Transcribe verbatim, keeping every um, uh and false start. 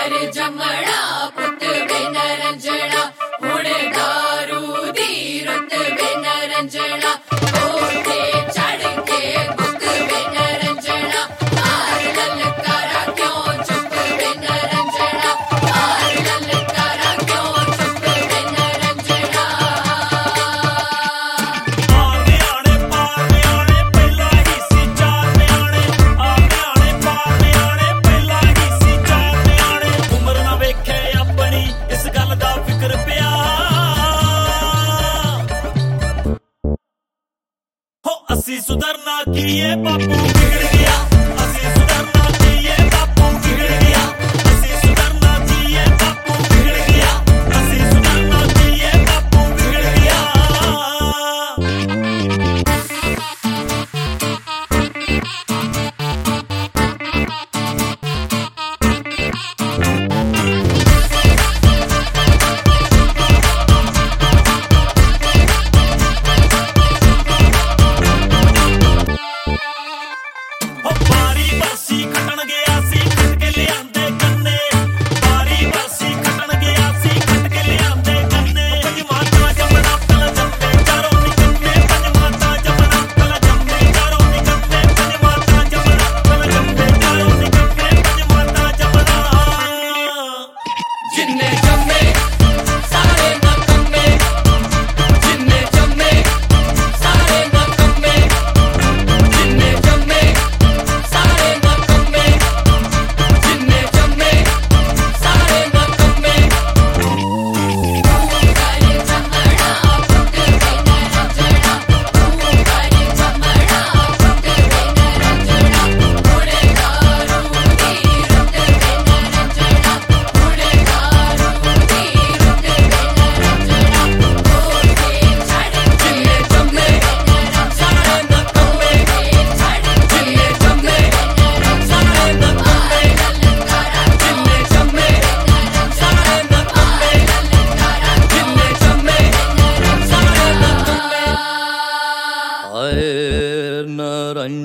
कर जमना पुत बिन रंजना हुण दारू दी रुत बिन रंजना कोठे चढ़ के बुक बिन रंजना मार ललकारा क्यों चुप बिन रंजना मार ललकारा क्यों चुप बिन रंजना आने आने पाने आने पहला ही सी चार आने आने आने पाने आने पहला ही सी चार आने उम्र ना वेखे अपनी इस गल दा फिक्र पिया हो असी सुधरना की ये बापू बिगड़ गया असी सुधरना की ये बापू बिगड़ गया असी सुधरना की ये बापू बिगड़ गया असी सुधरना की ये बापू बिगड़ गया हो बारी बरसी खटन गया सी खट के लियांदे गन्ने बारी बरसी खटन गया सी खट के लियांदे गन्ने पंज माता जमना पल जम्मे चारों निकन्ने पंज माता जमना पल जम्मे चारों निकन्ने पंज माता जमना पल जम्मे चारों निकन्ने पंज माता जमना जिन्ने जम्मे सारे नकम्मे जिन्ने जम्मे सारे नकम्मे जिन्ने जम्मे सारे नकम्मे जिन्ने जम्मे सारे नकम्मे तू कर जमना पुत बिन रंजना तू कर जमना पुत बिन रंजना हुण दारू दी रुत बिन रंजना हुण दारू दी रुत बिन रंजना कोठे चढ़ जिन्ने जम्मे सारे नकम्मे चढ़ जिन्ने जम्मे सारे नकम्मे ललकारा जिन्ने जम्मे सारे नकम्मे ललकारा जिन्ने जम्मे सारे नकम्मे हाय नरंजन